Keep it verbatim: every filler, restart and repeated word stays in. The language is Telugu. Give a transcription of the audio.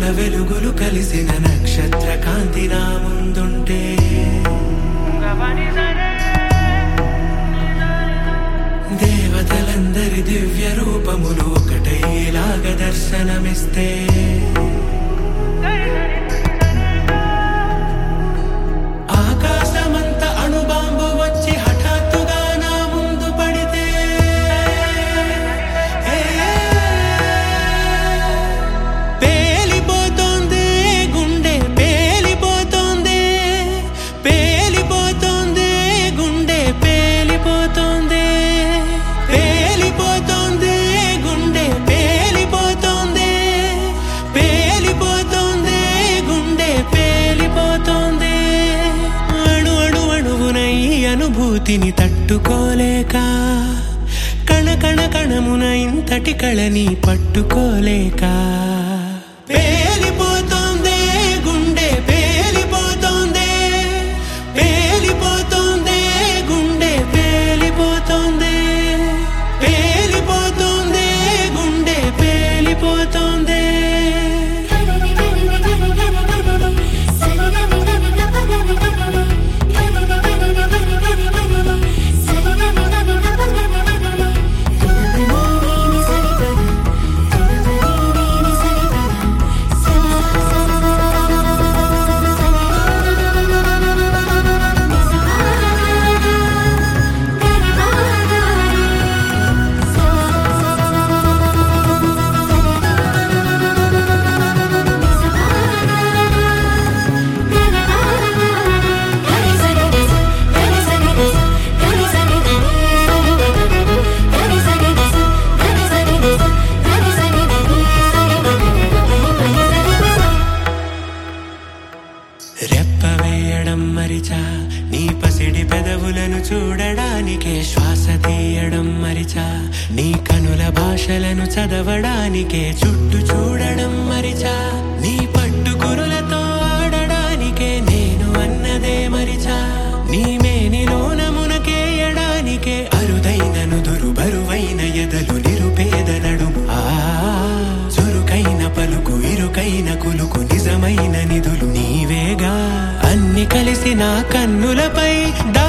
రంగుల వెలుగులు కలిసిన నక్షత్ర కాంతి నా ముందుంటే దేవతలందరి దివ్య రూపములు ఒకటైలాగ దర్శనమిస్తే ఆకాశమంత అణుబాంబు వచ్చి హఠాత్తుగా నా ముందు పడితే పేలిపోతోంది గుండె పేలిపోతోంది పేలిపోతోంది గుండె పేలిపోతోంది పేలిపోతోంది గుండె పేలిపోతోంది పేలిపోతోంది గుండె పేలిపోతోంది అణు అణు అణువున ఈ అనుభూతిని తట్టుకోలేక కణ కణ కణమున ఇంతటి కళని పట్టుకోలేక పేలిపోతోంది గుండె పేలిపోతోంది పేలిపోతోంది గుండె పేలిపోతోంది పేలిపోతోంది గుండె పేలిపోతోంది రెప్పవేయడం మరిచా నీ పసిడి పెదవులను చూడడానికే శ్వాస తీయడం మరిచా నీ కనుల భాషలను చదవడానికే చుట్టూ చూడడం మరిచా నీ పట్టు కురులతో ఆడడానికే నేను అన్నదే మరిచా నీ మేనిలోన మునకేయడానికే అరుదైన నుదురు బరువైన ఎదలు నిరుపేద నడుము ఆ చురుకైన పలుకు ఇరుకైన కులుకు నిజమైన నిధులు నీవేగా అన్ని కలిసి నా కన్నులపై